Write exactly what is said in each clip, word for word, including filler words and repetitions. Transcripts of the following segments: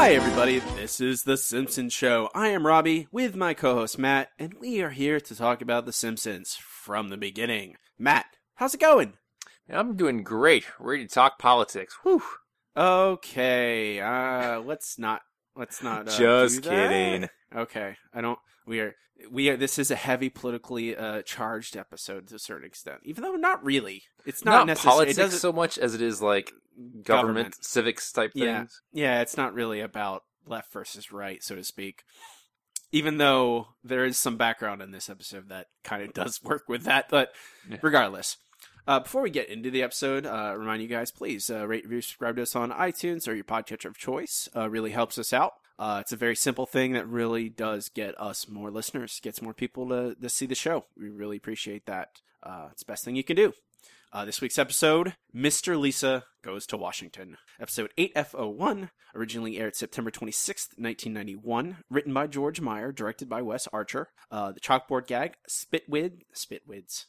Hi, everybody. This is The Simpsons Show. I am Robbie with my co-host Matt, and we are here to talk about The Simpsons from the beginning. Matt, how's it going? I'm doing great. Ready to talk politics. Whew. Okay, uh, let's not, let's not, uh, Just do that. kidding. Okay, I don't, we are, we are, this is a heavy politically, uh, charged episode to a certain extent, even though not really. It's not, Not necessarily, politics it doesn't, so much as it is like government, Government. civics type Yeah. things. Yeah, it's not really about left versus right, so to speak. Even though there is some background in this episode that kind of does work with that, but Yeah. regardless. Uh, before we get into the episode, uh, remind you guys, please uh, rate, review, subscribe to us on iTunes or your podcatcher of choice. Uh, really helps us out. Uh, it's a very simple thing that really does get us more listeners, gets more people to, to see the show. We really appreciate that. Uh, it's the best thing you can do. Uh, this week's episode, Mister Lisa Goes to Washington. Episode eight F oh one, originally aired September twenty-sixth, nineteen ninety-one. Written by George Meyer, directed by Wes Archer. Uh, the chalkboard gag, spitwid, spitwids,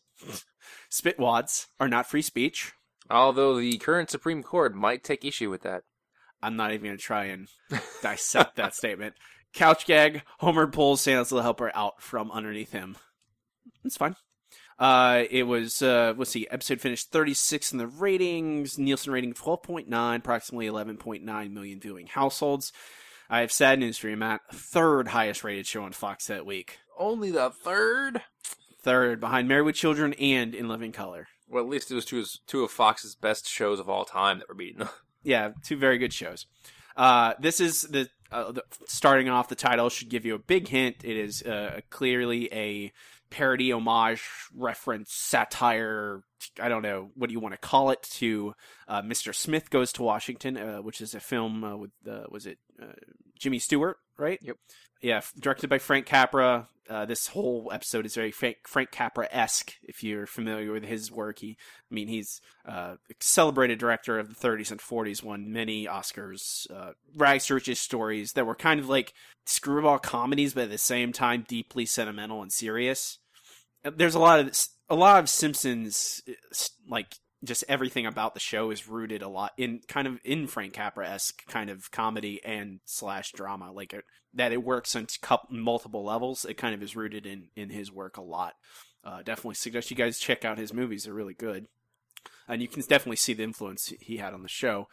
spitwads are not free speech. Although the current Supreme Court might take issue with that. I'm not even going to try and dissect that statement. Couch gag, Homer pulls Santa's little helper out from underneath him. It's fine. Uh, it was, uh, let's see, episode finished thirty-six in the ratings, Nielsen rating twelve point nine, approximately eleven point nine million viewing households. I have sad news for you, Matt. Third highest rated show on Fox that week. Only the third? Third, behind Married with Children and In Living Color. Well, at least it was two, two of Fox's best shows of all time that were beaten. Yeah, two very good shows. Uh, this is the, uh, the, starting off, the title should give you a big hint. It is uh, clearly a parody, homage, reference, satire, I don't know, what do you want to call it, to uh, Mister Smith Goes to Washington, uh, which is a film uh, with, uh, was it uh, Jimmy Stewart, right? Yep. Yeah, directed by Frank Capra. Uh, this whole episode is very Frank, Frank Capra-esque, if you're familiar with his work. He, I mean, he's uh, a celebrated director of the thirties and forties, won many Oscars. Uh, rags to riches stories that were kind of like screwball comedies, but at the same time deeply sentimental and serious. There's a lot of a lot of Simpsons, like just everything about the show is rooted a lot in kind of in Frank Capra-esque kind of comedy and slash drama, like it, that it works on couple, multiple levels. It kind of is rooted in, in his work a lot. Uh, definitely suggest you guys check out his movies. They're really good. And you can definitely see the influence he had on the show.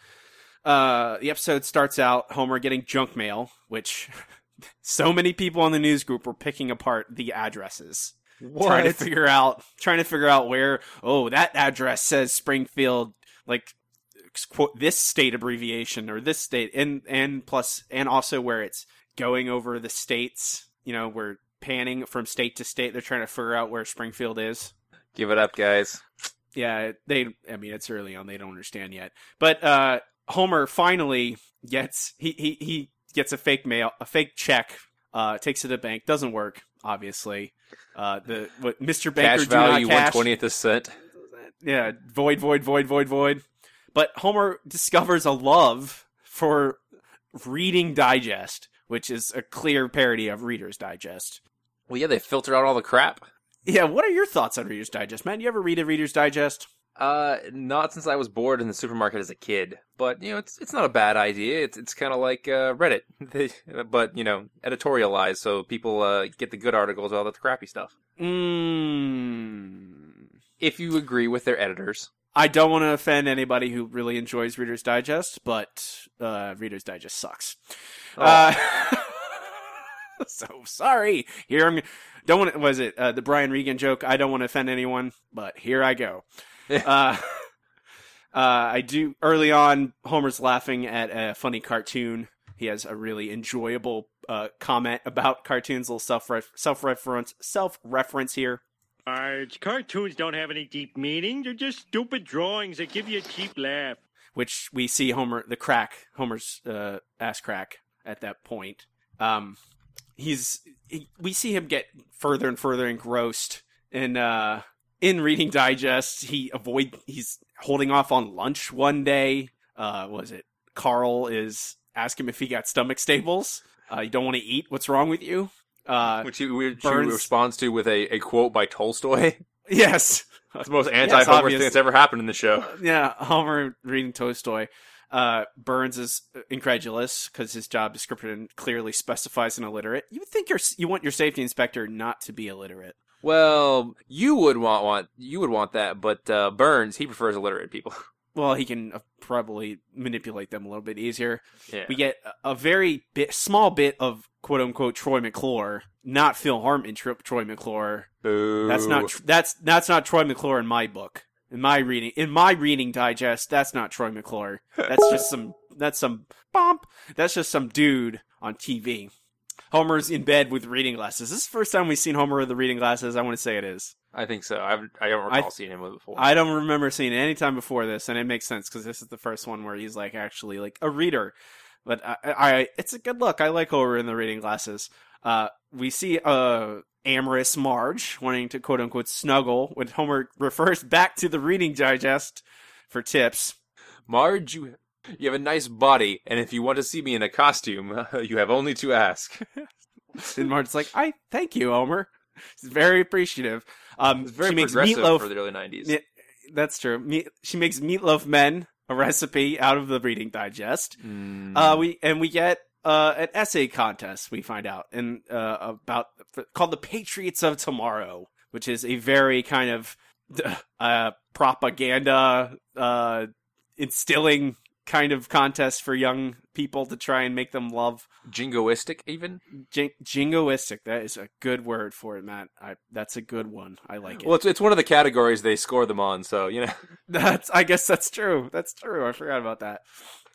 Uh, the episode starts out Homer getting junk mail, which so many people in the news group were picking apart the addresses. What? Trying to figure out, trying to figure out where, oh, that address says Springfield, like, quote, this state abbreviation, or this state, and, and plus, and also where it's going over the states, you know, we're panning from state to state, they're trying to figure out where Springfield is. Give it up, guys. Yeah, they, I mean, it's early on, they don't understand yet. But, uh, Homer finally gets, he, he, he gets a fake mail, a fake check, uh, takes it to the bank, doesn't work, obviously. Uh, the what Mister Banker Cash value do not cash. one twentieth a cent. Yeah, void, void, void, void, void. But Homer discovers a love for Reading Digest, which is a clear parody of Reader's Digest. Well, yeah, they filter out all the crap. Yeah, what are your thoughts on Reader's Digest, man? You ever read a Reader's Digest? Uh, not since I was bored in the supermarket as a kid. But, you know, it's it's not a bad idea. It's it's kind of like uh, Reddit. They, but, you know, editorialized so people uh, get the good articles about the crappy stuff. Mm. If you agree with their editors. I don't want to offend anybody who really enjoys Reader's Digest, but uh, Reader's Digest sucks. Oh. Uh, so sorry. Here I'm. Don't want. Was it uh, the Brian Regan joke? I don't want to offend anyone, but here I go. uh, uh, I do. Early on, Homer's laughing at a funny cartoon. He has a really enjoyable uh, comment about cartoons. Little self self reference self reference here. Uh, cartoons don't have any deep meaning. They're just stupid drawings that give you a cheap laugh. Which we see Homer, the crack, Homer's uh, ass crack at that point. Um, he's he, we see him get further and further engrossed in uh, in Reading Digest. He avoid he's holding off on lunch one day. Uh, what was it? Carl is asking him if he got stomach staples. Uh, you don't want to eat. What's wrong with you? Uh, Which he, which he Burns- responds to with a, a quote by Tolstoy. yes. That's the most Yes, anti-Homer obvious. thing that's ever happened in the show. Yeah, Homer reading Tolstoy. Uh, Burns is incredulous because his job description clearly specifies an illiterate. You would think you're, you want your safety inspector not to be illiterate. Well, you would want, want you would want that, but uh, Burns, he prefers illiterate people. Well, he can uh, probably manipulate them a little bit easier. Yeah. We get a, a very bit, small bit of quote-unquote Troy McClure, not Phil Hartman Tro- Troy McClure. Boo. That's not that's that's not Troy McClure in my book. In my reading, in my reading digest, that's not Troy McClure. That's just some. That's some bump. That's just some dude on T V. Homer's in bed with reading glasses. This is the first time we've seen Homer with the reading glasses. I want to say it is. I think so. I've, I don't recall I, seeing him with it before. I don't remember seeing it any time before this, and it makes sense because this is the first one where he's like actually like a reader. But I, I it's a good look. I like Homer in the reading glasses. Uh, we see uh amorous Marge wanting to quote unquote snuggle when Homer refers back to the reading digest for tips. Marge, you you have a nice body, and if you want to see me in a costume, you have only to ask. And Marge's like, I thank you, Homer. She's very appreciative. Um, It's very she makes progressive meatloaf for the early nineties. Yeah, that's true. Me- she makes Meatloaf Men, a recipe out of the reading digest. Mm. Uh, we and we get uh, an essay contest. We find out and uh, about called the Patriots of Tomorrow, which is a very kind of uh, propaganda uh, instilling kind of contest for young people to try and make them love. Jingoistic, even? Jing- jingoistic. That is a good word for it, Matt. I, that's a good one. I like it. Well, it's, it's one of the categories they score them on, so, you know. That's. I guess that's true. That's true. I forgot about that.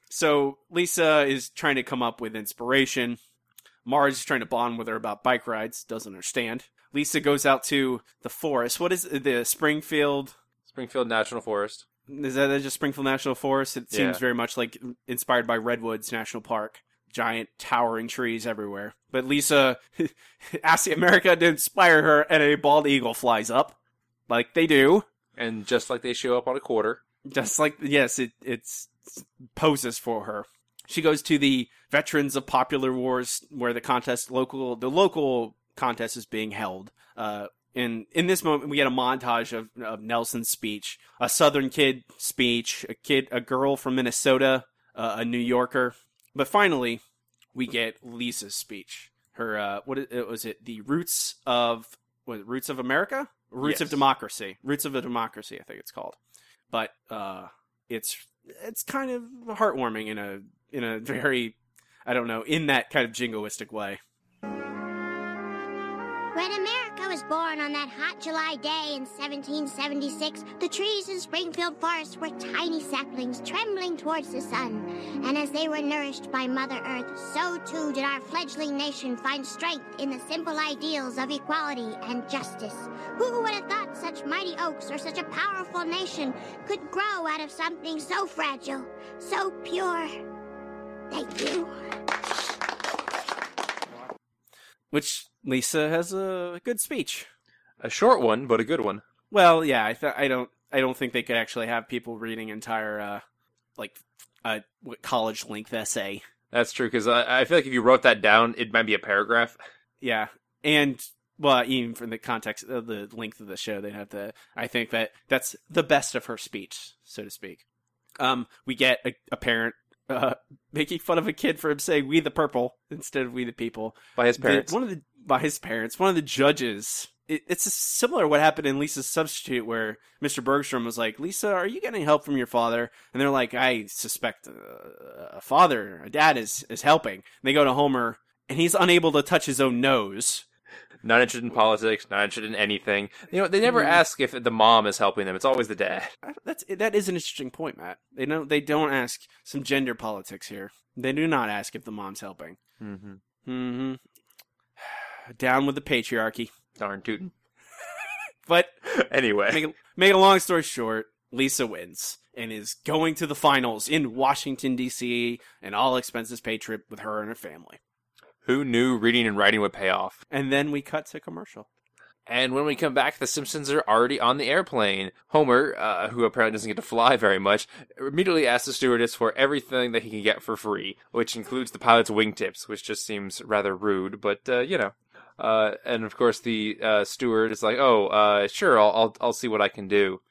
So Lisa is trying to come up with inspiration. Marge is trying to bond with her about bike rides. Doesn't understand. Lisa goes out to the forest. What is it? The Springfield? Springfield National Forest. Is that just Springfield National Forest? It seems Yeah. very much like inspired by Redwoods National Park. Giant towering trees everywhere. But Lisa asks America to inspire her, and a bald eagle flies up. Like they do. And just like they show up on a quarter. Just like, yes, it it's poses for her. She goes to the Veterans of Popular Wars, where the contest, local, the local contest is being held. Uh, and in this moment, we get a montage of, of Nelson's speech, a Southern kid speech, a kid, a girl from Minnesota, uh, a New Yorker. But finally, we get Lisa's speech. Her, uh, what it, was it? The Roots of, what, Roots of America? Roots Yes. of Democracy. Roots of a Democracy, I think it's called. But uh, it's it's kind of heartwarming in a in a very, I don't know, in that kind of jingoistic way. When America was born on that hot July day in seventeen seventy-six, the trees in Springfield Forest were tiny saplings trembling towards the sun. And as they were nourished by Mother Earth, so too did our fledgling nation find strength in the simple ideals of equality and justice. Who would have thought such mighty oaks or such a powerful nation could grow out of something so fragile, so pure? Thank you. Which Lisa has a good speech. A short one, but a good one. Well, yeah, I th- I don't I don't think they could actually have people reading entire uh, like uh, college length essay. That's true, because I, I feel like if you wrote that down, it might be a paragraph. Yeah, and well, even from the context of the length of the show, they'd have to. I think that that's the best of her speech, so to speak. Um, we get a, a parent uh, making fun of a kid for him saying "We the Purple" instead of "We the People" By his parents. The, one of the by his parents. One of the judges. It, it's similar to what happened in Lisa's Substitute, where Mister Bergstrom was like, "Lisa, are you getting help from your father?" And they're like, "I suspect a, a father, a dad is is helping." And they go to Homer, and he's unable to touch his own nose. Not interested in politics, not interested in anything. You know, they never ask if the mom is helping them. It's always the dad. That's that is an interesting point, Matt. They don't they don't ask some gender politics here. They do not ask if the mom's helping. Mm-hmm. Mm-hmm. Down with the patriarchy. Darn tootin'. But Anyway. make, make a long story short, Lisa wins and is going to the finals in Washington, D C, an all-expenses paid trip with her and her family. Who knew reading and writing would pay off? And then we cut to commercial. And when we come back, the Simpsons are already on the airplane. Homer, uh, who apparently doesn't get to fly very much, immediately asks the stewardess for everything that he can get for free, which includes the pilot's wingtips, which just seems rather rude, but, uh, you know. Uh, and of course the uh, steward is like, oh, uh, sure, I'll, I'll I'll see what I can do.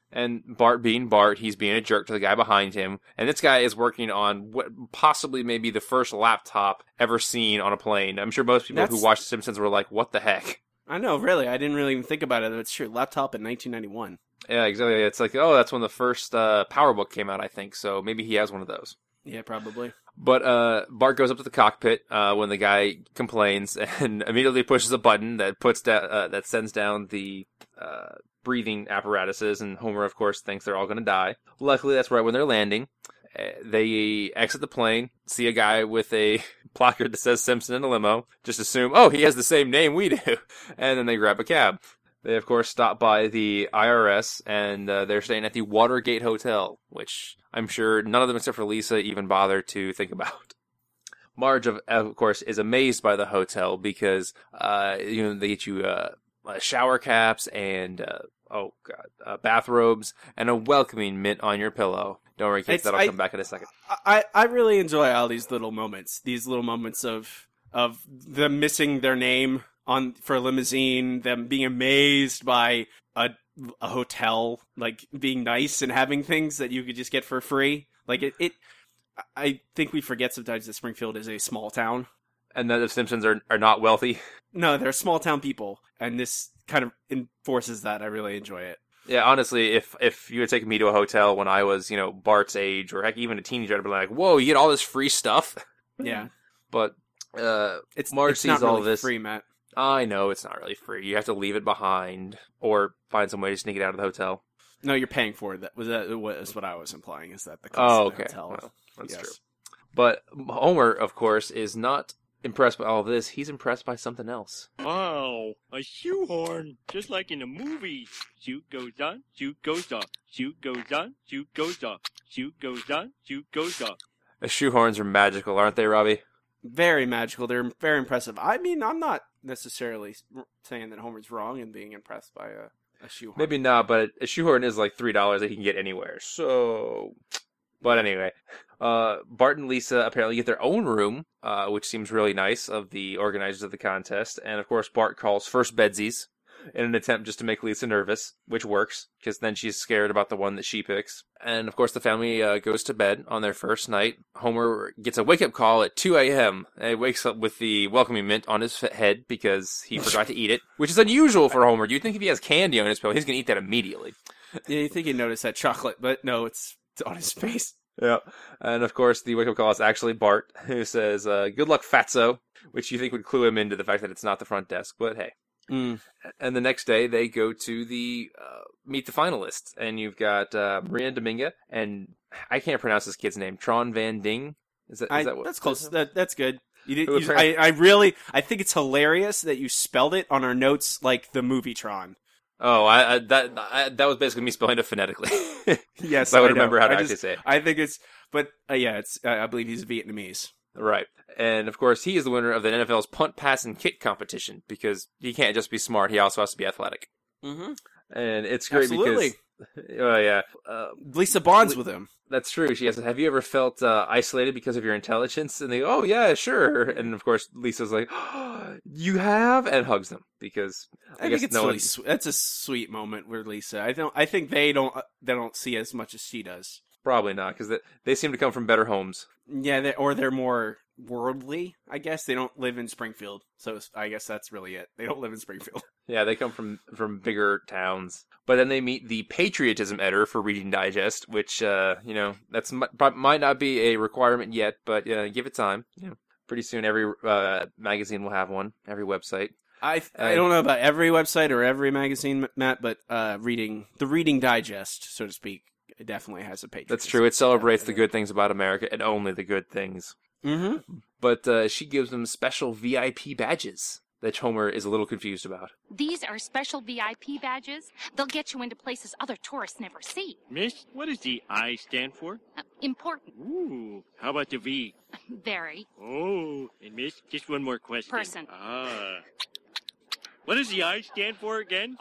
And Bart being Bart, he's being a jerk to the guy behind him. And this guy is working on what possibly maybe the first laptop ever seen on a plane. I'm sure most people That's... who watched The Simpsons were like, what the heck? I know, really. I didn't really even think about it. It's true. Laptop in nineteen ninety-one. Yeah, exactly. It's like, oh, that's when the first uh, PowerBook came out, I think. So maybe he has one of those. Yeah, probably. But uh, Bart goes up to the cockpit uh, when the guy complains and immediately pushes a button that puts da- uh, that sends down the uh, breathing apparatuses. And Homer, of course, thinks they're all going to die. Luckily, that's right when they're landing. Uh, they exit the plane, see a guy with a placard that says Simpson in a limo. Just assume, oh, he has the same name we do. And then they grab a cab. They, of course, stop by the I R S, and uh, they're staying at the Watergate Hotel, which I'm sure none of them except for Lisa even bother to think about. Marge, of, of course, is amazed by the hotel because uh, you know they get you uh, shower caps and, uh, oh, God, uh, bathrobes and a welcoming mint on your pillow. Don't worry, kids, It's- that'll I- come back in a second. I, I really enjoy all these little moments. These little moments of of them missing their name on for a limousine, them being amazed by a, a hotel, like being nice and having things that you could just get for free. Like it, it, I think we forget sometimes that Springfield is a small town. And that the Simpsons are, are not wealthy. No, they're small town people, and this kind of enforces that. I really enjoy it. Yeah, honestly, if if you had taken me to a hotel when I was, you know, Bart's age, or heck, even a teenager, I'd be like, whoa, you get all this free stuff? Yeah, But uh, it's Marge it's sees not all really this. free, Matt. I know it's not really free. You have to leave it behind or find some way to sneak it out of the hotel. No, you're paying for it. That was that was what I was implying. Is that the cost Oh, of the okay. hotel? Well, that's Yes. true. But Homer, of course, is not impressed by all of this. He's impressed by something else. Wow, a shoehorn, just like in the movies. Shoot goes on, shoot goes off. Shoot goes on, shoot goes off. Shoot goes on, shoot goes off. The shoehorns are magical, aren't they, Robbie? Very magical. They're very impressive. I mean, I'm not necessarily saying that Homer's wrong in being impressed by a, a shoehorn. Maybe not, but a shoehorn is like three dollars that he can get anywhere. So, but anyway, uh, Bart and Lisa apparently get their own room, uh, which seems really nice of the organizers of the contest. And of course, Bart calls first bedsies in an attempt just to make Lisa nervous, which works because then she's scared about the one that she picks. And of course, the family uh, goes to bed on their first night. Homer gets a wake-up call at two a.m. and he wakes up with the welcoming mint on his head because he forgot to eat it, which is unusual for Homer. You'd think if he has candy on his pillow, he's going to eat that immediately. Yeah, you think you noticed that chocolate, but no, it's, it's on his face. Yeah. And of course, the wake-up call is actually Bart, who says, uh, good luck, fatso, which you think would clue him into the fact that it's not the front desk, but hey. Mm. And the next day, they go to the uh, meet the finalists, and you've got uh, Maria Dominga, and I can't pronounce this kid's name. Tron Van Ding. Is that, is I, that what? that's close. That, that's good. You did. Who You, I, I really. I think it's hilarious that you spelled it on our notes like the movie Tron. Oh, I, I that I, that was basically me spelling it phonetically. Yes, so I would I know. remember how to I actually just- say it. I think it's. But uh, yeah, it's. Uh, I believe he's Vietnamese. Right. And of course, he is the winner of the N F L's punt, pass, and kick competition because he can't just be smart; he also has to be athletic. Mm-hmm. And it's great Absolutely. because, oh yeah, uh, Lisa bonds with him. that's true. She asks, "Have you ever felt uh, isolated because of your intelligence?" And they go, "Oh yeah, sure." And of course, Lisa's like, oh, "You have," and hugs them because I, I, guess think it's no really one. sweet. That's a sweet moment with Lisa. I don't. I think they don't. They don't see as much as she does. Probably not because they, they seem to come from better homes. Yeah, they, or they're more worldly. I guess they don't live in Springfield, so I guess that's really it. They don't live in Springfield. Yeah, they come from, from bigger towns. But then they meet the patriotism editor for Reading Digest, which, uh, you know, that's might not be a requirement yet, but uh, give it time. You know, pretty soon every uh, magazine will have one, every website. I I don't know about every website or every magazine, Matt, but uh, reading the Reading Digest, so to speak, it definitely has a page. That's true. It celebrates the good things about America and only the good things. Mm-hmm. But uh, she gives them special V I P badges that Homer is a little confused about. These are special V I P badges. They'll get you into places other tourists never see. Miss, what does the I stand for? Uh, important. Ooh, how about the V? Very. Oh, and Miss, just one more question. Person. Ah. What does the I stand for again?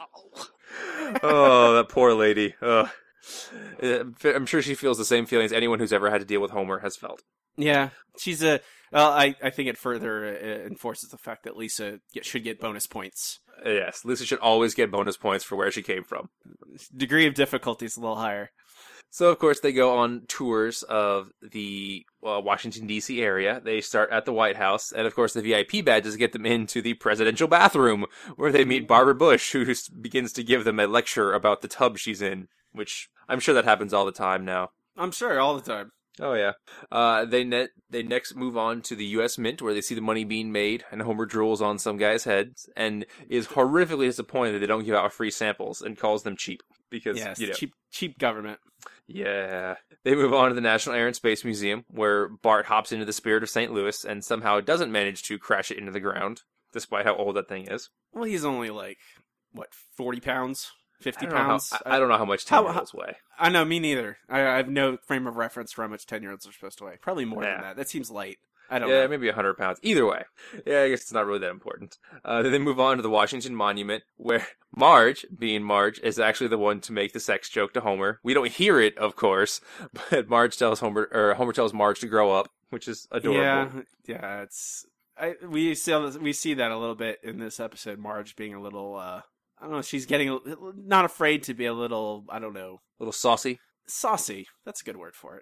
Oh, that poor lady. Ugh. Uh, I'm sure she feels the same feelings anyone who's ever had to deal with Homer has felt. Yeah, she's a. Well, I, I think it further uh, enforces the fact that Lisa get, should get bonus points. Uh, yes, Lisa should always get bonus points for where she came from. degree of difficulty is a little higher. So, of course, they go on tours of the uh, Washington, D C area. They start at the White House. And, of course, the V I P badges get them into the presidential bathroom, where they meet Barbara Bush, who begins to give them a lecture about the tub she's in, which I'm sure that happens all the time now. I'm sure, all the time. Oh, yeah. Uh, they net, they next move on to the U S Mint, where they see the money being made, and Homer drools on some guy's head, and is horrifically disappointed that they don't give out free samples, and calls them cheap. Because, yes, you know. cheap, cheap government. Yeah. They move on to the National Air and Space Museum, where Bart hops into the Spirit of Saint Louis, and somehow doesn't manage to crash it into the ground, despite how old that thing is. Well, he's only like, what, forty pounds? fifty I don't know pounds? how, I, I don't know how much How- ten-year-olds weigh. I know, me neither. I, I have no frame of reference for how much ten-year-olds are supposed to weigh. Probably more Yeah. than that. That seems light. I don't Yeah, know. maybe one hundred pounds. Either way. Yeah, I guess it's not really that important. Uh, then they move on to the Washington Monument, where Marge, being Marge, is actually the one to make the sex joke to Homer. We don't hear it, of course, but Marge tells Homer, or Homer tells Marge to grow up, which is adorable. Yeah, yeah, it's... I, we see we see that a little bit in this episode, Marge being a little... Uh, I don't know, she's getting... a- not afraid to be a little, I don't know... A little saucy. Saucy. That's a good word for it.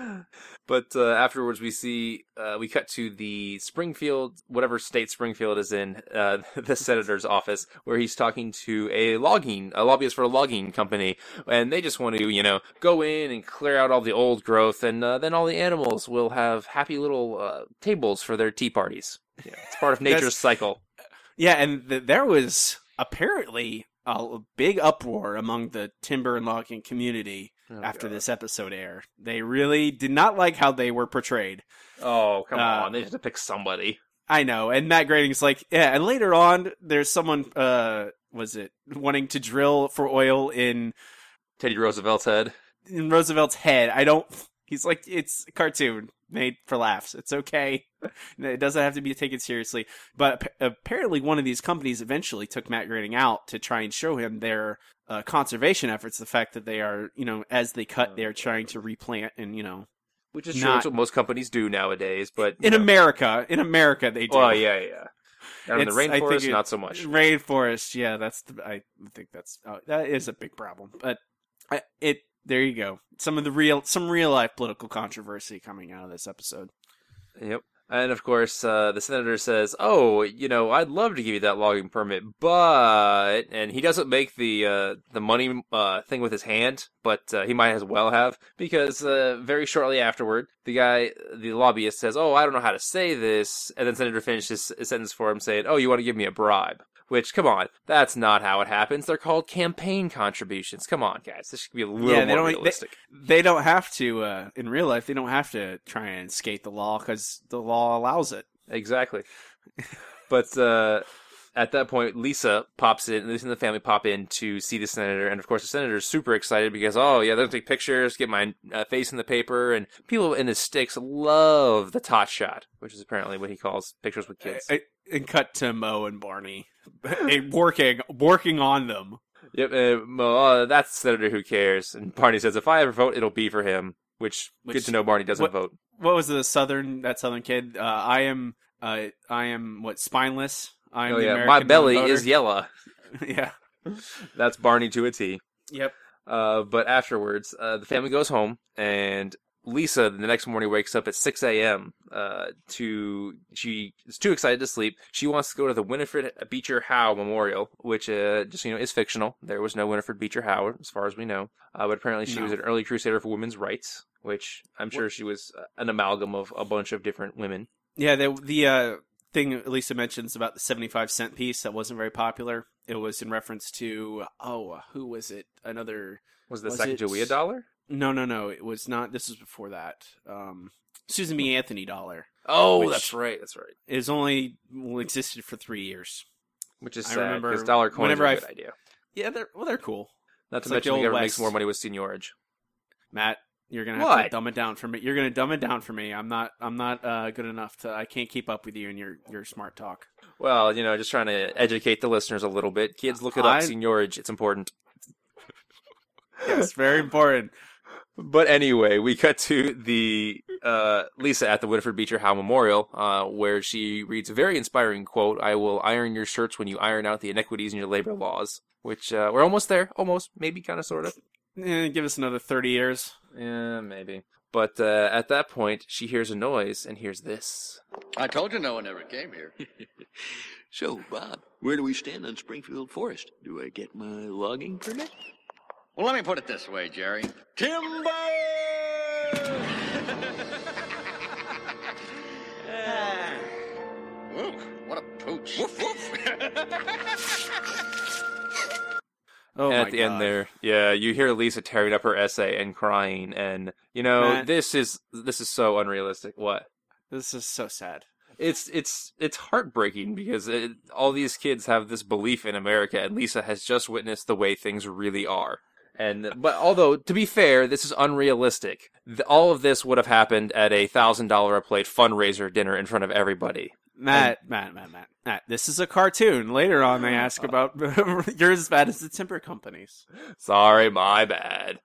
But uh, afterwards, we see uh, we cut to the Springfield, whatever state Springfield is in, uh, the senator's office, where he's talking to a logging, a lobbyist for a logging company, and they just want to, you know, go in and clear out all the old growth, and uh, then all the animals will have happy little uh, tables for their tea parties. Yeah, it's part of nature's cycle. Yeah, and th- there was apparently a big uproar among the timber and logging community Oh, after God. this episode aired. They really did not like how they were portrayed. Oh, come Uh, on. They have to pick somebody. I know, and Matt Groening's like, yeah, and later on, there's someone, uh, was it, wanting to drill for oil in, Teddy Roosevelt's head. in Roosevelt's head. I don't, he's like, it's a cartoon made for laughs. It's okay. It doesn't have to be taken seriously. But ap- apparently one of these companies eventually took Matt Groening out to try and show him their uh, conservation efforts, the fact that they are, you know, as they cut, they're trying to replant and, you know, Which is true. Not- That's what most companies do nowadays, but... in you know. America, in America they do. Well, yeah, yeah. Down in the It's- I think rainforest, it- not so much. Rainforest, yeah, that's the, I think that's oh, that is a big problem. But I, it there you go. Some of the real some real life political controversy coming out of this episode. Yep. And of course, uh, the senator says, "Oh, you know, I'd love to give you that logging permit, but..." And he doesn't make the uh, the money uh, thing with his hand, but uh, he might as well have, because uh, very shortly afterward, the guy, the lobbyist, says, "Oh, I don't know how to say this," and then Senator finishes his sentence for him, saying, "Oh, you want to give me a bribe?" Which, come on, that's not how it happens. They're called campaign contributions. Come on, guys, this should be a little Yeah, they more don't- realistic. They don't have to uh, in real life. They don't have to try and skate the law because the law allows it. Exactly. But uh, at that point, Lisa pops in, Lisa and the family pop in to see the senator. And of course, the senator's super excited because, oh, yeah, they'll take pictures, get my uh, face in the paper. And people in the sticks love the tot shot, which is apparently what he calls pictures with kids. I- and cut to Mo and Barney working working on them. Yep, uh, Mo, uh, that's the senator who cares. And Barney says, if I ever vote, it'll be for him. Which, Which- good to know Barney doesn't what- vote. What was the southern that southern kid? Uh, I am uh, I am what spineless. I am Oh, the yeah, American my belly non-voter. is yellow. Yeah. That's Barney to a T. Yep. Uh, but afterwards, uh, the family goes home, and Lisa the next morning wakes up at six a.m. Uh, to she is too excited to sleep. She wants to go to the Winifred Beecher Howe Memorial, which uh, just you know is fictional. There was no Winifred Beecher Howe, as far as we know. Uh, but apparently, she No. was an early crusader for women's rights, which I'm sure she was uh, an amalgam of a bunch of different women. Yeah. The the uh, thing Lisa mentions about the seventy-five cent piece that wasn't very popular. It was in reference to oh, who was it? Another. Was the Was Sacagawea it- dollar? No, no, no. It was not. This was before that. Um, Susan B. Anthony dollar. Oh, Which- that's right. That's right. It was only well, existed for three years. Which is I sad remember because dollar coins whenever are a I good f- idea. Yeah, they're well, they're cool. Not It's to like mention the the old government makes West. more money with seniorage. Matt, you're gonna have What? to dumb it down for me. You're gonna dumb it down for me. I'm not. I'm not uh, good enough to. I can't keep up with you in your your smart talk. Well, you know, just trying to educate the listeners a little bit. Kids, look it up. I- Seniorage, it's important. Yes, very important. But anyway, we cut to the uh, Lisa at the Winifred Beecher Howe Memorial, uh, where she reads a very inspiring quote, "I will iron your shirts when you iron out the inequities in your labor laws," which, uh, we're almost there. Almost. Maybe, kind of, sort of. Eh, give us another thirty years. Yeah, maybe. But uh, at that point, she hears a noise and hears this. I told you no one ever came here. So, Bob, where do we stand on Springfield Forest? Do I get my logging permit? Well, let me put it this way, Jerry. Timber! Ah. Whoa, what a pooch. Woof, woof. Oh At my the God. end there, yeah, you hear Lisa tearing up her essay and crying, and you know Matt. this is this is so unrealistic. What? This is so sad. It's it's it's heartbreaking because it, all these kids have this belief in America, and Lisa has just witnessed the way things really are. And but although to be fair, this is unrealistic. The, all of this would have happened at a thousand dollar a plate fundraiser dinner in front of everybody. Matt, Matt, Matt, Matt, Matt, this is a cartoon. Later on, they ask about you're as bad as the timber companies. Sorry, my bad.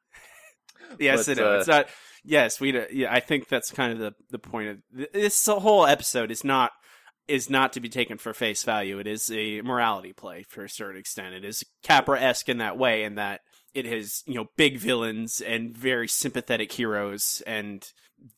Yes, But, it uh, is. It's not. Yes, we. Yeah, I think that's kind of the the point of this whole episode. Is not is not to be taken for face value. It is a morality play for a certain extent. It is Capra-esque in that way, in that it has, you know, big villains and very sympathetic heroes, and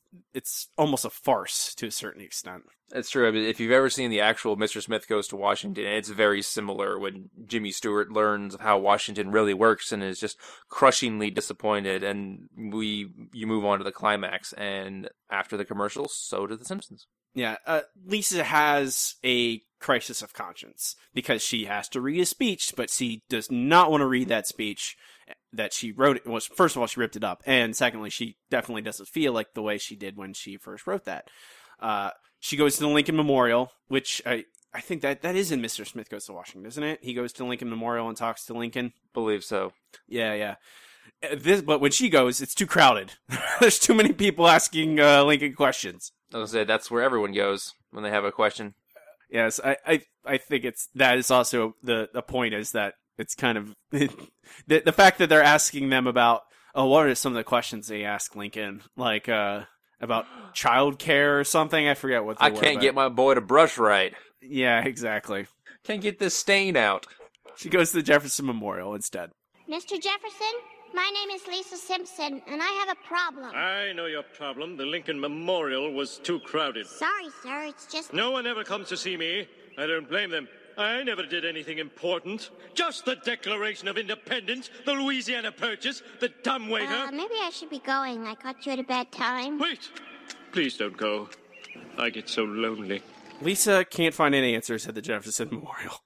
it's almost a farce to a certain extent. That's true. I mean, if you've ever seen the actual Mister Smith Goes to Washington, it's very similar when Jimmy Stewart learns of how Washington really works and is just crushingly disappointed, and we you move on to the climax, and after the commercials, so do the Simpsons. Yeah, uh, Lisa has a crisis of conscience because she has to read a speech, but she does not want to read that speech that she wrote. It was, first of all, she ripped it up, and secondly, she definitely doesn't feel like the way she did when she first wrote that. Uh, she goes to the Lincoln Memorial, which I, I think that, that is in Mister Smith Goes to Washington, isn't it? He goes to Lincoln Memorial and talks to Lincoln. Believe so. Yeah, yeah. Uh, This, but when she goes, it's too crowded. There's too many people asking uh, Lincoln questions. I was gonna say that's where everyone goes when they have a question. Yes, I, I, I think it's that is also the, the point is that it's kind of the the fact that they're asking them about oh what are some of the questions they ask Lincoln, like uh about childcare or something. I forget what they I were, can't but- get my boy to brush right. Yeah, exactly. Can't get this stain out. She goes to the Jefferson Memorial instead. Mister Jefferson, my name is Lisa Simpson, and I have a problem. I know your problem. The Lincoln Memorial was too crowded. Sorry, sir, it's just... No one ever comes to see me. I don't blame them. I never did anything important. Just the Declaration of Independence, the Louisiana Purchase, the dumbwaiter. Uh, maybe I should be going. I caught you at a bad time. Wait! Please don't go. I get so lonely. Lisa can't find any answers at the Jefferson Memorial.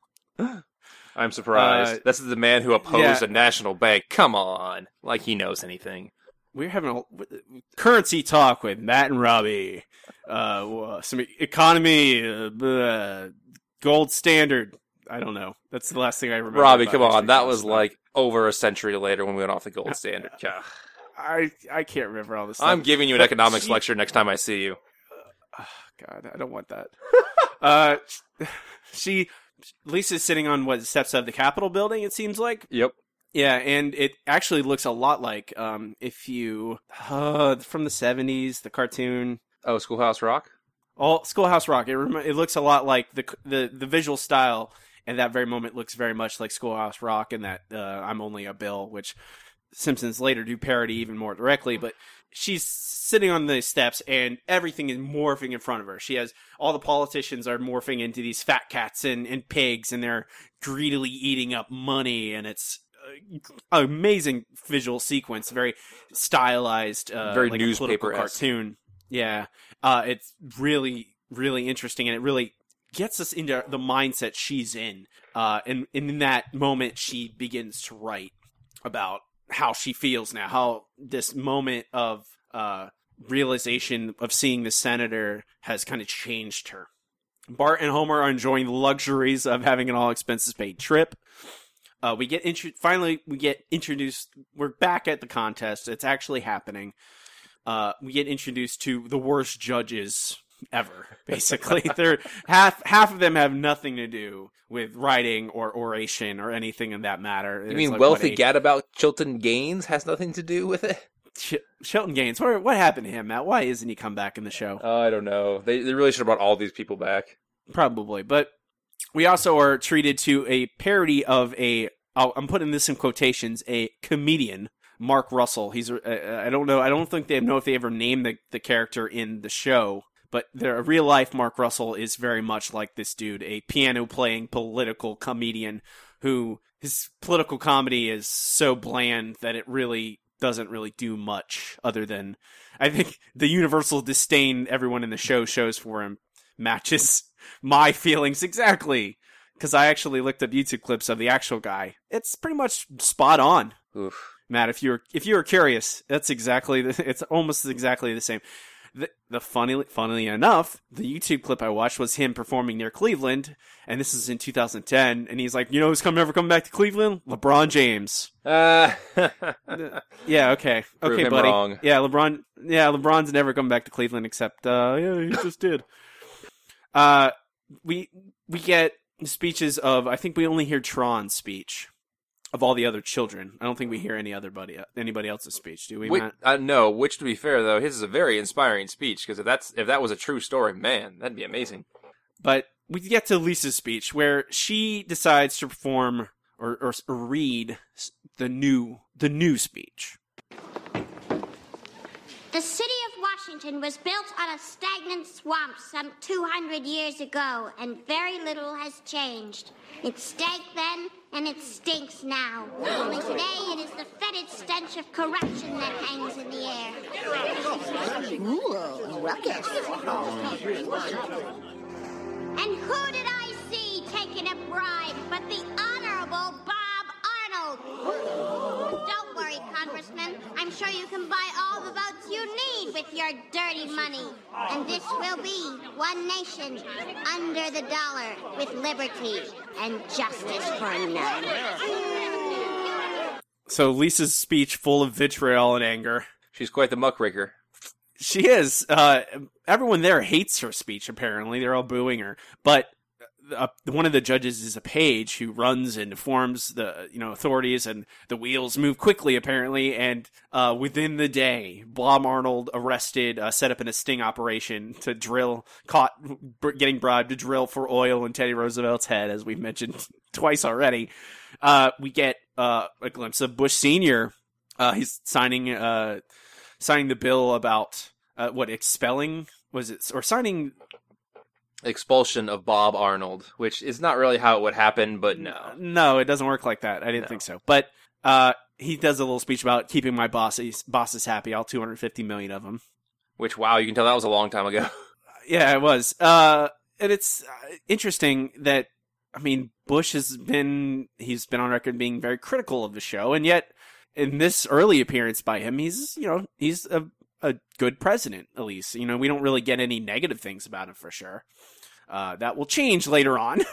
I'm surprised. Uh, this is the man who opposed yeah. a national bank. Come on. Like he knows anything. We're having a currency talk with Matt and Robbie. Uh, some economy, uh, uh, gold standard. I don't know. That's the last thing I remember. Robbie, about come history on. That class was now. like over a century later when we went off the gold standard. God. I I can't remember all this stuff. I'm giving you an But economics she- lecture next time I see you. God, I don't want that. uh, she Lisa's sitting on what steps of the Capitol building. It seems like. Yep. Yeah, and it actually looks a lot like um if you uh from the seventies, the cartoon. Oh, Schoolhouse Rock? All Schoolhouse Rock. It rem- it looks a lot like the the the visual style at that very moment looks very much like Schoolhouse Rock, and that uh, I'm Only a Bill, which Simpsons later do parody even more directly. But she's sitting on the steps, and everything is morphing in front of her. She has all the politicians are morphing into these fat cats and, and pigs, and they're greedily eating up money, and it's uh, amazing visual sequence, very stylized, uh, Very like a political newspaper-esque. cartoon. Yeah, uh, it's really, really interesting, and it really gets us into the mindset she's in. Uh, and, and in that moment, she begins to write about how she feels now, how this moment of uh, realization of seeing the senator has kind of changed her. Bart and Homer are enjoying the luxuries of having an all-expenses-paid trip. Uh, we get intro- finally we get introduced. We're back at the contest. It's actually happening. Uh, we get introduced to the worst judges ever. Basically, they're half half of them have nothing to do with writing or oration or anything of that matter. You It's mean like, wealthy what, a- gadabout Chilton Gaines has nothing to do with it? Sh- Shelton Gaines, what, what happened to him, Matt? Why isn't he come back in the show? Oh, I don't know. They they really should have brought all these people back. Probably, but we also are treated to a parody of a, oh, I'm putting this in quotations, a comedian, Mark Russell. He's, uh, I don't know, I don't think they know if they ever named the, the character in the show, but their real life Mark Russell is very much like this dude, a piano playing political comedian who, his political comedy is so bland that it really doesn't really do much other than, I think the universal disdain everyone in the show shows for him matches my feelings exactly. Because I actually looked up YouTube clips of the actual guy. It's pretty much spot on. Oof. Matt, if you're if you're curious, that's exactly the, it's almost exactly the same. The, the funny, funnily enough, the YouTube clip I watched was him performing near Cleveland, and this is in two thousand ten. And he's like, "You know who's coming ever coming back to Cleveland? LeBron James." Uh, yeah, okay, Prove okay, him buddy. wrong. Yeah, LeBron. Yeah, LeBron's never come back to Cleveland except, uh, yeah, he just did. Uh, we we get speeches of, I think we only hear Tron's speech of all the other children. I don't think we hear any other buddy, anybody else's speech, do we, Which, Matt? uh, no, which to be fair though, his is a very inspiring speech because if that's if that was a true story, man, that'd be amazing. But we get to Lisa's speech where she decides to perform or, or, or read the new the new speech. The city of Washington was built on a stagnant swamp some two hundred years ago, and very little has changed. It stank then, and it stinks now. Only today it is the fetid stench of corruption that hangs in the air. Ooh, ruckus. And who did I see taking a bribe but the Honorable Bob Arnold? Don't worry, Congressman. I'm sure you can buy all the votes you need with your dirty money. And this will be one nation under the dollar with liberty and justice for none. So Lisa's speech full of vitriol and anger. She's quite the muckraker. She is. Uh, everyone there hates her speech, apparently. They're all booing her. But uh, one of the judges is a page who runs and informs the you know authorities, and the wheels move quickly, apparently. And uh, within the day, Bob Arnold arrested, uh, set up in a sting operation to drill, caught br- getting bribed to drill for oil in Teddy Roosevelt's head, as we've mentioned twice already. Uh, we get uh, a glimpse of Bush Senior Uh, he's signing... Uh, signing the bill about, uh, what, expelling, was it, or signing... Expulsion of Bob Arnold, which is not really how it would happen, but no. No, it doesn't work like that. I didn't No. think so. But uh, he does a little speech about keeping my bosses, bosses happy, all two hundred fifty million of them. Which, wow, you can tell that was a long time ago. Yeah, it was. Uh, and it's uh, interesting that, I mean, Bush has been, he's been on record being very critical of the show, and yet... in this early appearance by him, he's, you know, he's a, a good president, at least. You know, we don't really get any negative things about him for sure. Uh, that will change later on.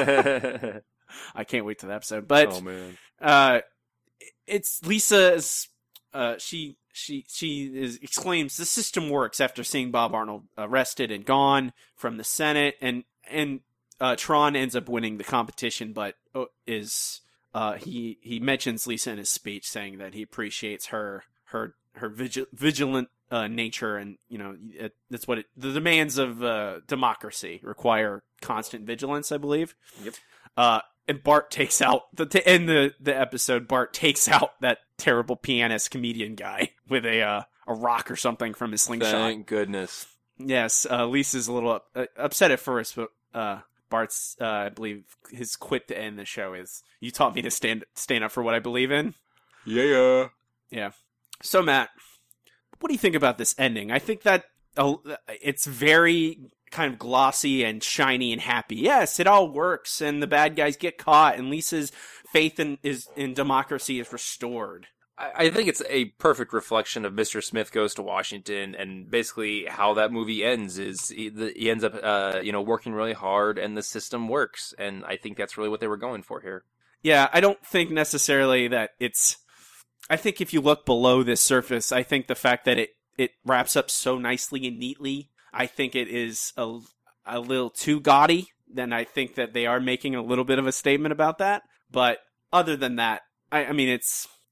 I can't wait to the episode. But, oh, man. uh, it's Lisa's, uh, she, she, she is, exclaims, the system works after seeing Bob Arnold arrested and gone from the Senate. And, and, uh, Tron ends up winning the competition, but uh, is, Uh, he, he mentions Lisa in his speech, saying that he appreciates her her her vigil- vigilant uh, nature, and you know it, that's what it, the demands of uh, democracy require constant vigilance, I believe. Yep. Uh, and Bart takes out the to end the the episode. Bart takes out that terrible pianist comedian guy with a uh, a rock or something from his slingshot. Thank goodness. Yes, uh, Lisa's a little up, uh, upset at first, but uh. Bart's, uh, I believe, his quip to end the show is, you taught me to stand stand up for what I believe in. Yeah. Yeah. So, Matt, what do you think about this ending? I think that uh, it's very kind of glossy and shiny and happy. Yes, it all works, and the bad guys get caught, and Lisa's faith in, is, in democracy is restored. I think it's a perfect reflection of Mister Smith Goes to Washington, and basically how that movie ends is he, the, he ends up, uh, you know, working really hard, and the system works, and I think that's really what they were going for here. Yeah, I don't think necessarily that it's... I think if you look below this surface, I think the fact that it, it wraps up so nicely and neatly, I think it is a, a little too gaudy. Then I think that they are making a little bit of a statement about that. But other than that, I, I mean, it's...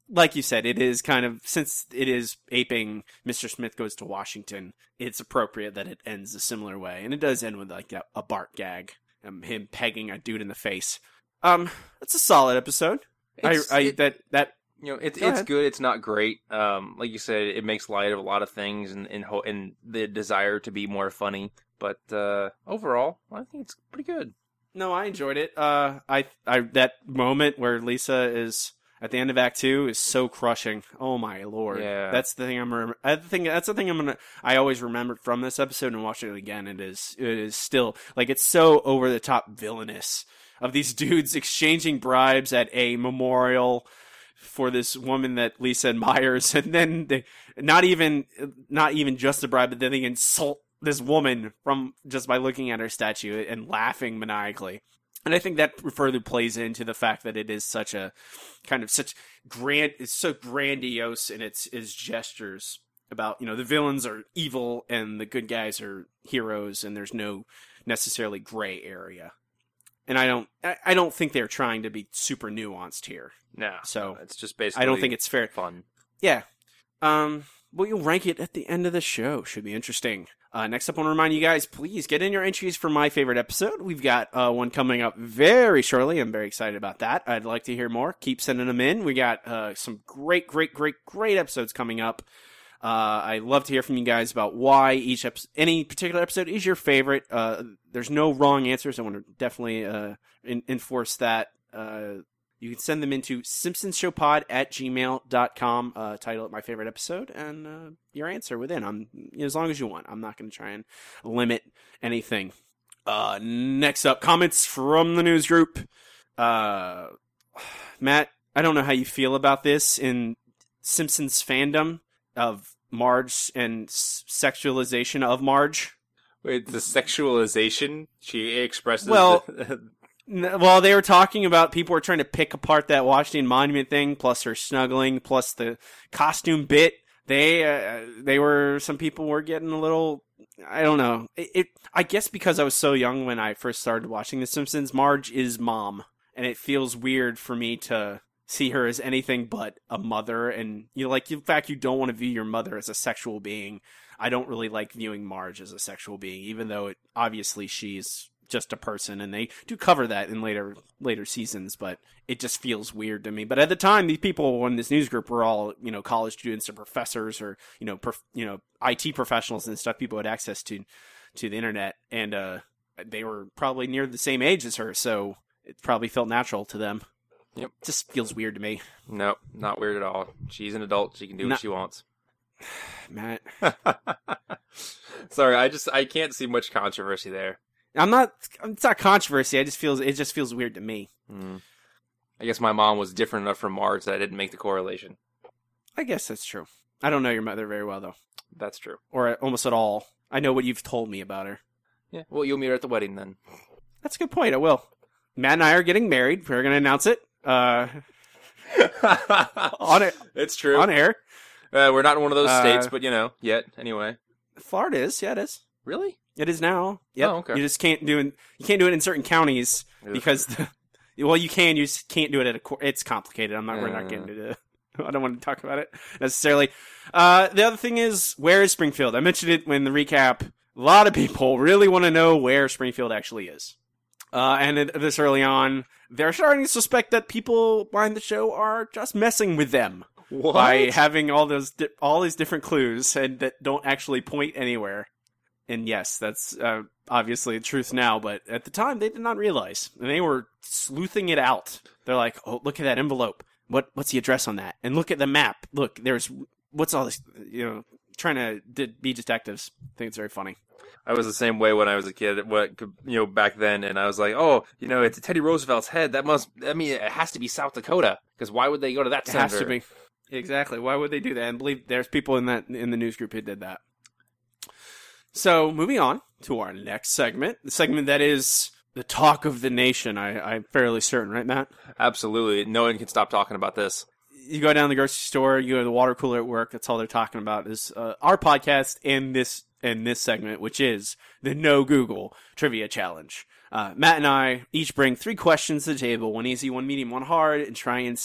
like you said, it is kind of, since it is aping Mister Smith Goes to Washington, it's appropriate that it ends a similar way. And it does end with like a, a Bart gag, um, him pegging a dude in the face. Um, it's a solid episode. I, I it, that that you know, it's Go it's ahead. good. It's not great. Um, like you said, it makes light of a lot of things and and, ho- and the desire to be more funny. But uh, overall, I think it's pretty good. No, I enjoyed it. Uh, I, I, that moment where Lisa is at the end of Act Two is so crushing. Oh my lord! Yeah. That's the thing I'm. Rem- I think that's the thing I'm gonna. I always remembered from this episode and watching it again. It is. It is still like it's so over the top villainous of these dudes exchanging bribes at a memorial for this woman that Lisa admires, and then they not even not even just a bribe, but then they insult this woman from just by looking at her statue and laughing maniacally. And I think that further plays into the fact that it is such a kind of such grand, it's so grandiose in its, its gestures about, you know, the villains are evil and the good guys are heroes, and there's no necessarily gray area. And I don't, I, I don't think they're trying to be super nuanced here. No, So it's just basically. I don't think it's fair. fun. Yeah. Um, well, you'll rank it at the end of the show. Should be interesting. Uh, next up, I want to remind you guys, please get in your entries for my favorite episode. We've got uh, one coming up very shortly. I'm very excited about that. I'd like to hear more. Keep sending them in. We got uh, some great, great, great, great episodes coming up. Uh, I love to hear from you guys about why each episode, any particular episode is your favorite. Uh, there's no wrong answers. I want to definitely uh, in- enforce that. Uh, You can send them into simpsonshowpod at gmail dot com, uh, title it my favorite episode, and uh, your answer within. I'm as long as you want. I'm not going to try and limit anything. Uh, next up, comments from the news group. Uh, Matt, I don't know how you feel about this in Simpsons fandom of Marge and s- sexualization of Marge. Wait, the sexualization she expresses. Well, the- N- Well, they were talking about people were trying to pick apart that Washington Monument thing, plus her snuggling, plus the costume bit. They, uh, they were, some people were getting a little, I don't know. It, it, I guess because I was so young when I first started watching The Simpsons, Marge is mom, and it feels weird for me to see her as anything but a mother. And you know, like, in fact, you don't want to view your mother as a sexual being. I don't really like viewing Marge as a sexual being, even though it obviously she's just a person, and they do cover that in later later seasons, but it just feels weird to me. But at the time, these people in this news group were all, you know, college students or professors or, you know, prof, you know, I T professionals and stuff people had access to to the internet, and uh, they were probably near the same age as her, so it probably felt natural to them. Yep. It just feels weird to me. no, not weird at all. She's an adult. She can do Not- what she wants. Matt, Sorry, I just I can't see much controversy there. I'm not, it's not controversy, I just feels, it just feels weird to me. Hmm. I guess my mom was different enough from Marge that I didn't make the correlation. I guess that's true. I don't know your mother very well, though. That's true. Or almost at all. I know what you've told me about her. Yeah. Well, you'll meet her at the wedding then. That's a good point. I will. Matt and I are getting married. We're going to announce it uh, on it It's true. on air. Uh, we're not in one of those Uh, states, but you know, yet anyway. Florida is. Yeah, it is. Really? It is now. Yep. Oh, okay. You just can't do it. You can't do it in certain counties Ugh. because, the, well, you can. You just can't do it at a court. It's complicated. I'm not. We're not Uh. getting into it. I don't want to talk about it necessarily. Uh, the other thing is, where is Springfield? I mentioned it in the recap. A lot of people really want to know where Springfield actually is. Uh, and it, this early on, they're starting to suspect that people behind the show are just messing with them What? by having all those di- all these different clues and that don't actually point anywhere. And yes, that's uh, obviously the truth now, but at the time they did not realize, and they were sleuthing it out. They're like, "Oh, look at that envelope. What what's the address on that? And look at the map. Look, there's what's all this? You know, trying to d- be detectives." I think it's very funny. I was the same way when I was a kid. What you know back then, and I was like, "Oh, you know, it's Teddy Roosevelt's head. That must. I mean, it has to be South Dakota. Because why would they go to that It center?" has to be. Exactly. Why would they do that? And believe there's people in that in the news group who did that. So moving on to our next segment, the segment that is the talk of the nation. I, I'm fairly certain, right, Matt? Absolutely, no one can stop talking about this. You go down to the grocery store, you go to the water cooler at work. That's all they're talking about is uh, our podcast and this and this segment, which is the No Google Trivia Challenge. Uh, Matt and I each bring three questions to the table, one easy, one medium, one hard, and try and stump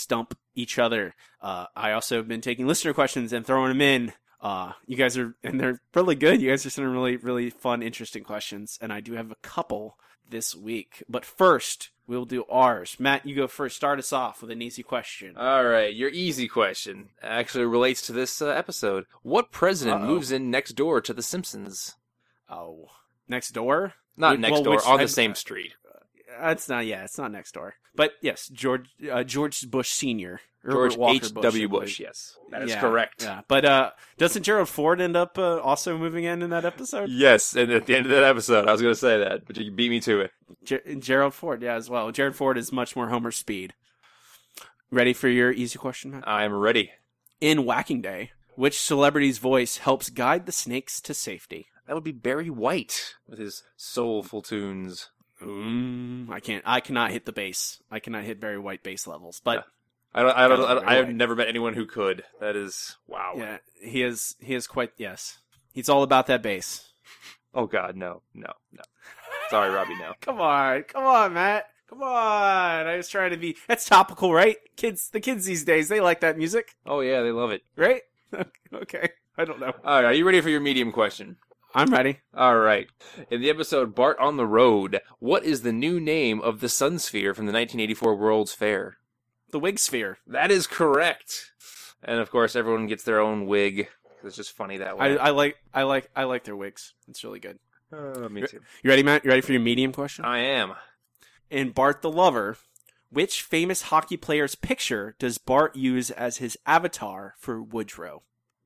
each other. Uh, I also have been taking listener questions and throwing them in. Uh, you guys are, and they're really good. You guys are sending really, really fun, interesting questions. And I do have a couple this week. But first, we'll do ours. Matt, you go first. Start us off with an easy question. All right, your easy question actually relates to this uh, episode. What president Uh-oh. moves in next door to The Simpsons? Oh, next door? Not Wh- next well, door, which- on the I- same street. Uh, it's not, yeah, it's not next door. But yes, George uh, George Bush Senior George Herbert Walker H Bush, W. I believe. Bush, yes. That is Yeah, correct. Yeah, but uh, doesn't Gerald Ford end up uh, also moving in in that episode? Yes, and at the end of that episode, I was going to say that, but you beat me to it. Ger- Gerald Ford, yeah, as well. Gerald Ford is much more Homer Speed. Ready for your easy question, Matt? I'm ready. In Whacking Day, which celebrity's voice helps guide the snakes to safety? That would be Barry White with his soulful tunes. Mm, I can't. I cannot hit the bass. I cannot hit Barry White bass levels. But I don't. I don't. Gotta I, be don't, Barry I have White. never met anyone who could. That is wow. yeah, he is. He is quite. Yes, he's all about that bass. Oh God, no, no, no. Sorry, Robbie. No. Come on, come on, Matt. Come on. I was trying to be. That's topical, right? Kids, the kids these days, they like that music, Oh yeah, they love it. right? Okay. I don't know. All right, are you ready for your medium question? I'm ready. All right. In the episode Bart on the Road, what is the new name of the Sun Sphere from the nineteen eighty-four World's Fair? The Wig Sphere. That is correct. And of course, everyone gets their own wig. It's just funny that way. I, I like. I like. I like their wigs. It's really good. Uh, me too. You ready, Matt? You ready for your medium question? I am. In Bart the Lover, which famous hockey player's picture does Bart use as his avatar for Woodrow?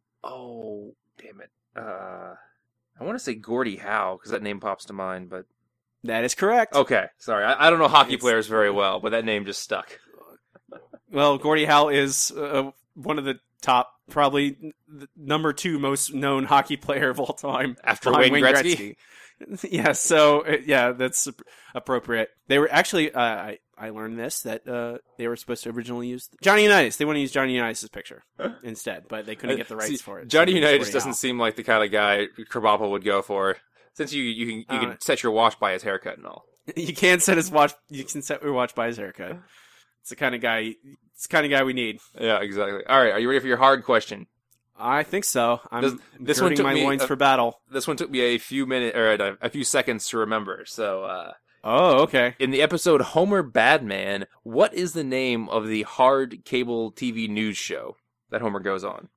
Oh, damn it. Uh, I want to say Gordie Howe because that name pops to mind, but That is correct. okay. Sorry, I, I don't know hockey It's- players very well, but that name just stuck. Well, Gordie Howe is uh, one of the top, probably n- the number two most known hockey player of all time. After behind Wayne Gretzky? yeah, so uh, yeah, that's ap- appropriate. They were actually, uh, I I learned this that uh, they were supposed to originally use Johnny Unitas. They want to use Johnny Unitas' picture instead, but they couldn't get the rights See, for it. Johnny so they used Unitas Gordie doesn't Howe. seem like the kind of guy Krabappel would go for. Since you you can you Uh, can set your watch by his haircut and all. You can't set his watch. You can set your watch by his haircut. It's the kind of guy. It's the kind of guy we need. Yeah, exactly. All right, are you ready for your hard question? I think so. I'm This- this one girding took my me loins a- for battle. This one took me a few minutes or a, a few seconds to remember. So, uh, Oh, okay. in the episode Homer Badman, what is the name of the hard cable T V news show that Homer goes on?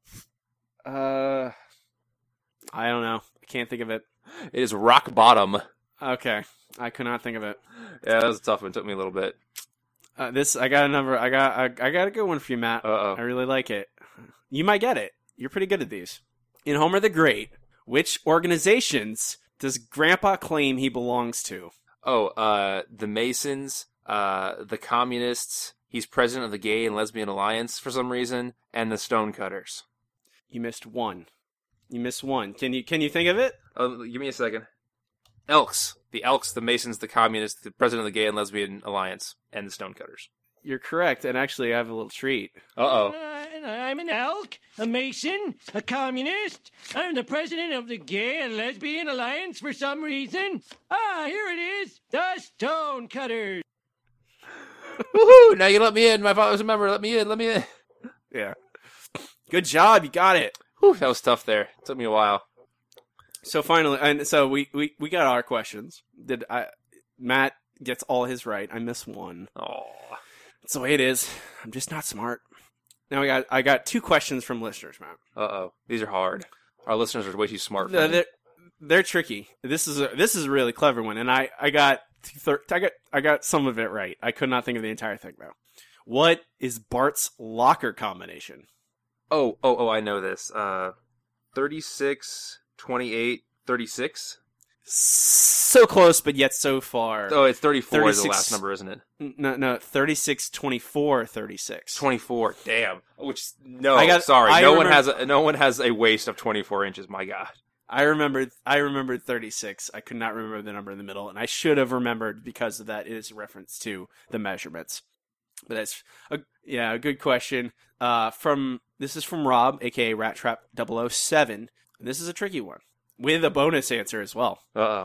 Uh, I don't know. I can't think of it. It is Rock Bottom. Okay, I could not think of it. Yeah, that was a tough one. It took me a little bit. Uh, this I got a number. I got I, I got a good one for you, Matt. Uh oh. I really like it. You might get it. You're pretty good at these. In Homer the Great, which organizations does Grandpa claim he belongs to? Oh, uh, the Masons, uh, the Communists. He's president of the Gay and Lesbian Alliance for some reason, and the Stonecutters. You missed one. You missed one. Can you can you think of it? Oh, give me a second. Elks. The Elks, the Masons, the Communists, the president of the Gay and Lesbian Alliance, and the Stonecutters. You're correct. And actually, I have a little treat. Uh-oh. Uh, I'm an elk, a mason, a communist. I'm the president of the Gay and Lesbian Alliance for some reason. Ah, here it is, the Stonecutters. Woohoo! Now you let me in. My father's a member. Let me in. Let me in. Yeah. Good job. You got it. Whew, that was tough there. It took me a while. So finally, and so we, we, we got our questions. Did I? Matt gets all his right. I miss one. Oh. That's the way it is. I'm just not smart. Now we got I got two questions from listeners, Matt. Uh-oh. These are hard. Our listeners are way too smart for They're, me. they're, they're tricky. This is a, this is a really clever one, and I, I got thir- I got I got some of it right. I could not think of the entire thing though. What is Bart's locker combination? Oh, oh, oh, I know this. Uh, thirty-six, twenty-eight, thirty-six? So close, but yet so far. Oh, it's thirty-four is the thirty-six. last number, isn't it? No, no, thirty-six, twenty-four, thirty-six. twenty-four. Damn. Which, no, I got- sorry. I no one remember- has a, no one has a waist of twenty-four inches. My God. I remembered. I remembered thirty-six. I could not remember the number in the middle, and I should have remembered because of that. It is a reference to the measurements. But that's a, yeah, a good question. Uh, from this is from Rob, aka Rat Trap double oh seven. This is a tricky one with a bonus answer as well. Uh-oh.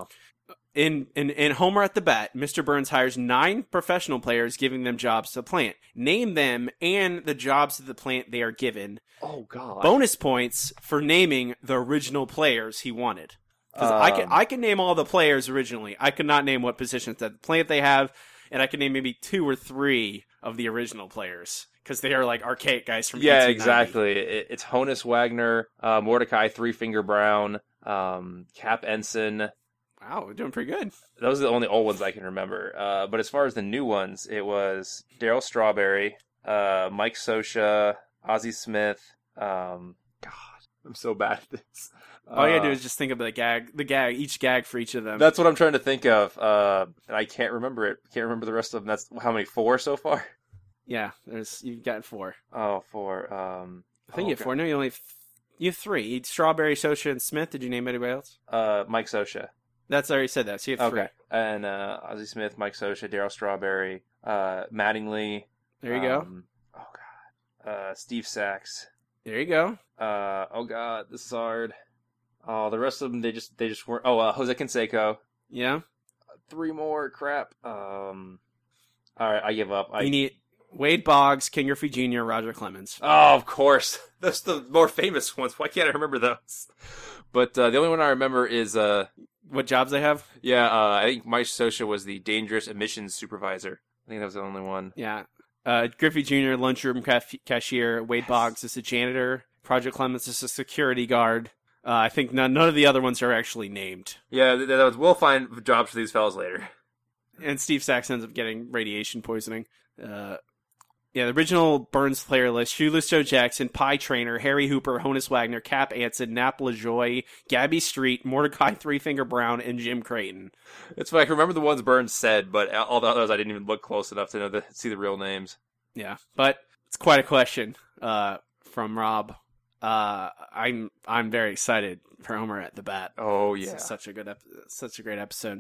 In, in in Homer at the Bat, Mister Burns hires nine professional players, giving them jobs to the plant. Name them and the jobs of the plant they are given. Oh God! Bonus points for naming the original players he wanted. Because um, I can I can name all the players originally. I could not name what positions that the plant they have, and I can name maybe two or three of the original players because they are like archaic guys from yeah, exactly. It, it's Honus Wagner, uh, Mordecai Three Finger Brown, um, Cap Ensign. Wow, we're doing pretty good. Those are the only old ones I can remember. Uh, but as far as the new ones, it was Daryl Strawberry, uh, Mike Sosha, Ozzie Smith. Um, God, I'm so bad at this. All you gotta uh, do is just think of the gag, the gag, each gag for each of them. That's what I'm trying to think of, uh, and I can't remember it. Can't remember the rest of them. That's how many? Four so far? Yeah, there's you've got four. Oh, four. Um, I think oh, you have four. No, you only have, you have three. You had Strawberry, Sosha, and Smith. Did you name anybody else? Uh, Mike Sosha. That's I already said that. So you have three. Okay. And uh, Ozzie Smith, Mike Sosha, Daryl Strawberry, uh, Mattingly. There you um, go. Oh God. Uh, Steve Sachs. There you go. Uh, oh God, this is hard. Oh, the rest of them they just they just weren't. Oh, uh, Jose Canseco. Yeah. Three more. Crap. Um. All right, I give up. I You need Wade Boggs, King Griffey Junior, Roger Clemens. Oh, of course. Those are the more famous ones. Why can't I remember those? But uh, the only one I remember is uh. What jobs they have? Yeah, uh, I think Mike Sosha was the dangerous emissions supervisor. I think that was the only one. Yeah. Uh, Griffey Junior, lunchroom ca- cashier. Wade Yes. Boggs is a janitor. Project Clemens is a security guard. Uh, I think none, none of the other ones are actually named. Yeah, that was, we'll find jobs for these fellas later. And Steve Sachs ends up getting radiation poisoning. Uh, yeah, the original Burns player list: Shoeless Joe Jackson, Pie Trainer, Harry Hooper, Honus Wagner, Cap Anson, Nap LaJoy, Gabby Street, Mordecai Three Finger Brown, and Jim Creighton. It's funny, I can remember the ones Burns said, but all the others I didn't even look close enough to know the, see the real names. Yeah, but it's quite a question uh, from Rob. Uh, I'm I'm very excited for Homer at the Bat. Oh yeah, This is such a good, ep- such a great episode.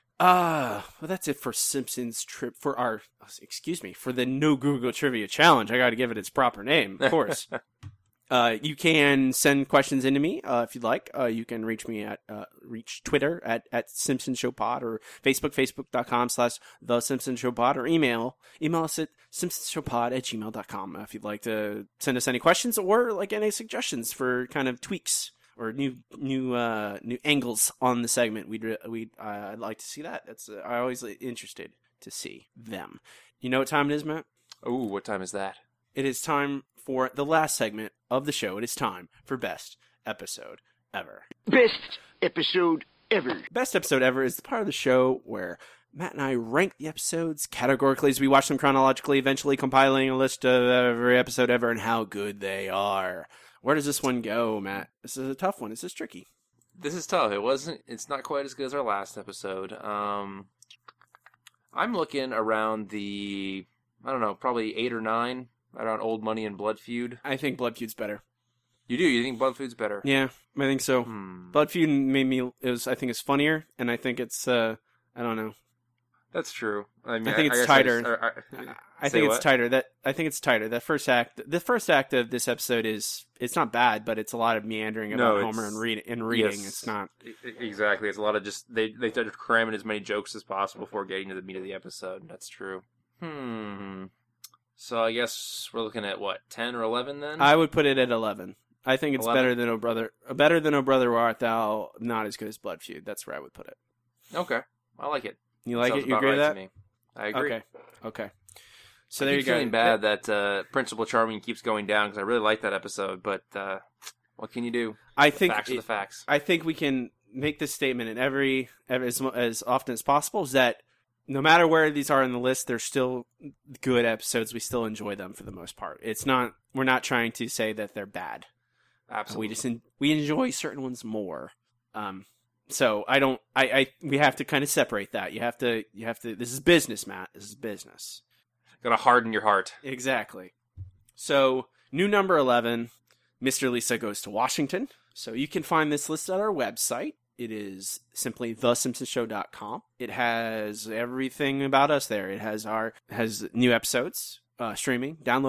Uh, well, that's it for Simpsons trip for our, excuse me, for the No Google Trivia Challenge. I got to give it its proper name, of course. uh, you can send questions into me uh, if you'd like. Uh, you can reach me at uh, reach Twitter at at Simpsons Show Pod or Facebook Facebook.com slash The Simpsons Show Pod or email email us at simpsonshowpod at gmail dot com if you'd like to send us any questions or like any suggestions for kind of tweaks or new new uh, new angles on the segment. We'd re- we'd uh, I'd like to see that. That's uh, I always interested to see them. You know what time it is, Matt? Ooh, what time is that? It is time for the last segment of the show. It is time for Best Episode Ever. Best episode ever. Best Episode Ever is the part of the show where Matt and I rank the episodes categorically as we watch them chronologically, eventually compiling a list of every episode ever and how good they are. Where does this one go, Matt? This is a tough one. This is tricky. This is tough. It wasn't. It's not quite as good as our last episode. Um, I'm looking around the, I don't know, probably eight or nine, around Old Money and Blood Feud. I think Blood Feud's better. You do? You think Blood Feud's better? Yeah, I think so. Hmm. Blood Feud made me. It was. I think it's funnier, and I think it's. Uh, I don't know. That's true. I, mean, I think I, it's I tighter. just, I, I, I say think it's what? tighter. That I think it's tighter. That first act, the first act of this episode is it's not bad, but it's a lot of meandering about No, Homer it's- and read and reading. Yes. It's not. E- Exactly. It's a lot of just they they started cramming as many jokes as possible before getting to the meat of the episode. That's true. Hmm. So I guess we're looking at what, ten or eleven then? I would put it at eleven. I think it's eleven? better than Oh Brother. Better than Oh Brother Where Art Thou. Not as good as Blood Feud. That's where I would put it. Okay, I like it. You like Sounds it? You about agree right with to that? me. I agree. Okay. Okay. So I there you keep go. feeling bad that uh, Principal Charming keeps going down because I really like that episode, but uh, what can you do? I think Facts are it- the facts. I think we can make this statement in every, every as, as often as possible is that no matter where these are in the list, they're still good episodes. We still enjoy them for the most part. It's not we're not trying to say that they're bad. Absolutely. We just en- we enjoy certain ones more. Um, so I don't. I, I we have to kind of separate that. You have to. You have to. This is business, Matt. This is business. Gotta harden your heart. Exactly. So new number eleven, Mister Lisa Goes to Washington. So you can find this list at our website. It is simply the simpsons show dot com. It has everything about us there. It has our has new episodes, uh, streaming, downloadable.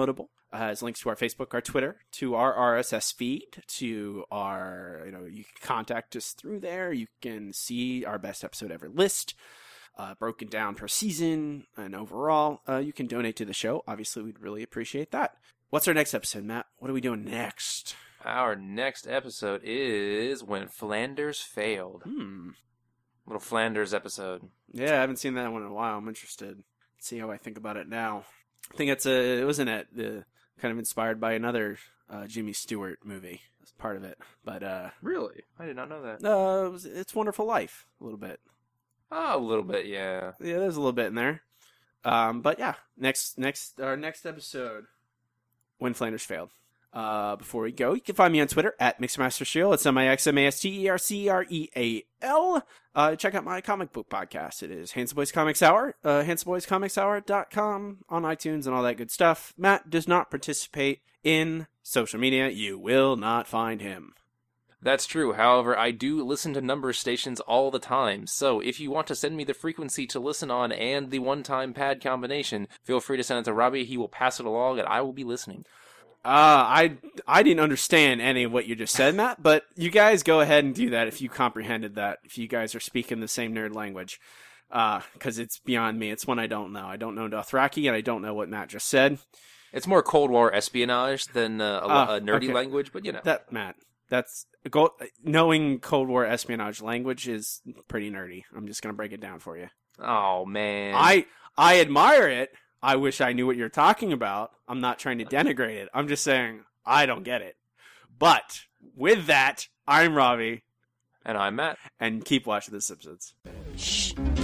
uh, has links to our Facebook, our Twitter, to our R S S feed, to our, you know, you can contact us through there. You can see our best episode ever list, uh, broken down per season and overall. Uh, you can donate to the show. Obviously, we'd really appreciate that. What's our next episode, Matt? What are we doing next? Our next episode is When Flanders Failed. Hmm. Little Flanders episode. Yeah, I haven't seen that one in a while. I'm interested. See how I think about it now. I think it's a. It wasn't it the kind of inspired by another uh, Jimmy Stewart movie. That's part of it. But uh, Really? I did not know that. uh, it was, It's Wonderful Life a little bit. Oh, a little bit, yeah. Yeah, there's a little bit in there. Um, but yeah, next next our next episode, When Flanders Failed. Uh, before we go, you can find me on Twitter at MixerMasterCreole. It's M I X M A S T E R C E R E A L. Uh, check out my comic book podcast. It is Handsome Boys Comics Hour, uh, handsome boys comics hour dot com on iTunes and all that good stuff. Matt does not participate in social media. You will not find him. That's true. However, I do listen to number stations all the time. So if you want to send me the frequency to listen on and the one-time pad combination, feel free to send it to Robbie. He will pass it along and I will be listening. Uh, I I didn't understand any of what you just said, Matt, but you guys go ahead and do that if you comprehended that, if you guys are speaking the same nerd language, uh, because it's beyond me. It's one I don't know. I don't know Dothraki, and I don't know what Matt just said. It's more Cold War espionage than uh, a, Ah, a nerdy okay. language, but you know. That, Matt, that's, go, knowing Cold War espionage language is pretty nerdy. I'm just going to break it down for you. Oh, man. I I admire it. I wish I knew what you're talking about. I'm not trying to denigrate it. I'm just saying I don't get it. But with that, I'm Robbie. And I'm Matt. And keep watching the Simpsons. Shh.